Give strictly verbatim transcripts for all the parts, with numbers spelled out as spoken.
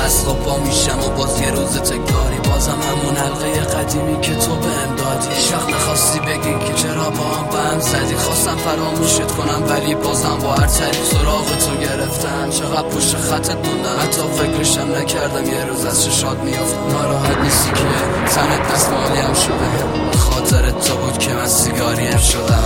از خواب پا میشم و باز یه روز تکراری، بازم همون حلقه قدیمی که تو بهم دادی. هیچ وقت نخواستی بگی که چرا با هم به هم زدی، خواستم فراموشت کنم ولی بازم با هر طریق سراغ تو گرفتم. چقدر پشت خطت موندم حتی فکرشم نکردم یه روز از چشات میافتم. ناراحت نیستی که تنت دستمالیم شده، خاطرت تو بود که من سیگاریم شدم.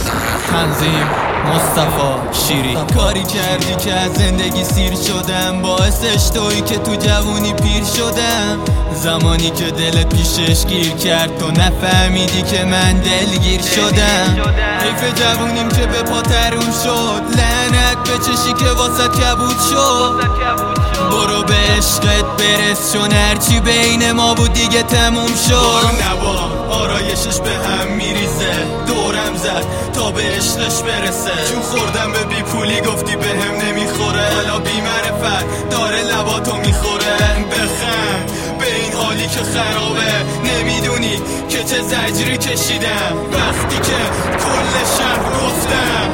تنظیم مصطفی شیری. کاری کردی که از زندگی سیر شدم، باعثش تویی که تو جوونی پیر شدم. زمانی که دلت پیشش گیر کرد تو نفهمیدی که من دلگیر شدم. حیف جوونیم که به پا تروم شد، لعنت به چشی که واسط کبود شد. برو به عشقت برس چون هرچی بین ما بود دیگه تموم شد. برو نبا آرایشش به هم میریزه، دورم زد تا به عشقش برسه. چون خوردم به بی پولی گفتی به هم نمیخوره، حالا بی معرفت داره لباتو میخوره. بخند به این حالی که خرابه، نمیدونی که چه زجری کشیدم وقتی که کل شهر گفتم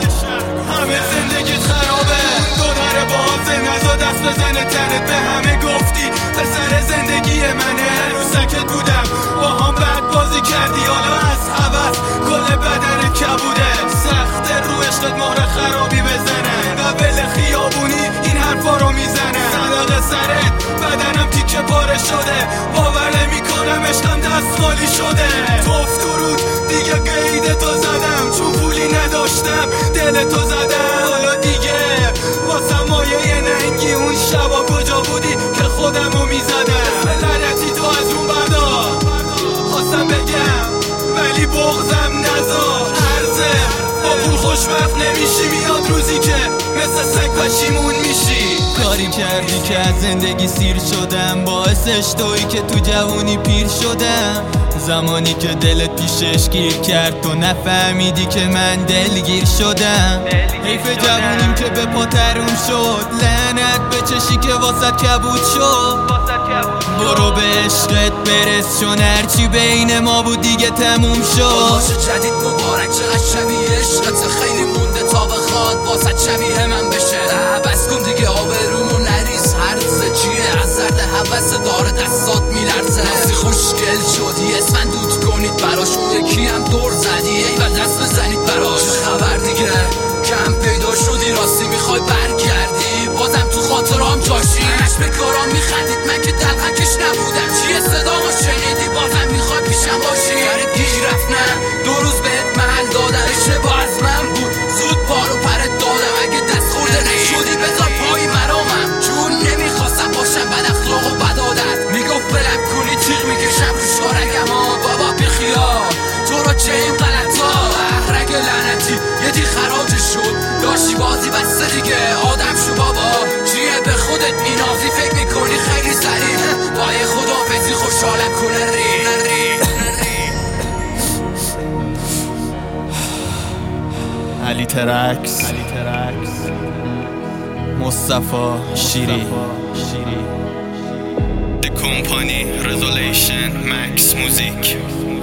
همه زندگیت خرابه. دوناره بازه نزا دست بزنه تنت، به همه گفتی پسر زندگی منه. روسکت بودم با هم بد بازی کردی، حالا از حوث کل بدن کبوده. سخت رو عشقت مهر خرابی بزنه، قبل خیابونی این حرفا رو میزنه. صدق سرت بدنم تیکه پاره شده، باور نمیکنم عشقم دستمالی شده. توف درود دیگه قید تو زدم، چون پولی نداشتم دل تو زدم. حالا دیگه واسه مایه ننگی اون شبا کجا بودی که خودمو میزدم. لعنتی تو از اون بردار خواستم بگم ولی بغضم نزار. عرضه با پول خوشبخت نمیشی، میاد روزی که مثل سگ پشیمون میشی. کاری کردی که از زندگی سیر شدم، باعثش تویی که تو جوونی پیر شدم. زمانی که دلت پیشش گیر کرد تو نفهمیدی که من دلگیر شدم. حیف جوونیم که به پا تروم شد، لعنت به چشی که واسط کبود شد. برو به عشقت برس چون هرچی بین ما بود دیگه تموم شد. باشه جدید مبارک، چقدر شبیه عشقت خیلی مونده تا بخواد واسط شبیه من بشه. بس کن دیگه آبرومو نریز، هرزه چیه از زرد حوث داره دستات میلرزه. نفسی خوشگل شدی اسفن دوت کنید براش، اون یکی هم دور زدی ای و دست بزنید براش. چه خبر دیگه کم پیدا شدی، راستی میخوای برگردی بازم تو خاطرام جاشی. همش به کارام میخندید من که دلغکش نبودم، چیه صدامو شنیدی بازم میخوای پیشم باشی. سرت گیج رفت نه دو روز بهت محل دادم، اشتباه از من بود زود پارو پرت دادم. اگه دست خورده نشدی بذار پای مرامم، چون نمیخواستم باشم بد اخلاق و بد عادت. میگفت بلم کنی تیغ میکشم روش کارگم ها. بابا بیخیال تو رو چه این غلطا، احرق لعنتی یه دی خراجش شد. داشتی بازی بسته دیگه آدم شو بابا، چیه به خودت مینازی فکر میکنی خیلی سریع وای خدافزی خوشحالم کنه ری علی ترکس مصطفی شیری. The Company Resolution Max Music.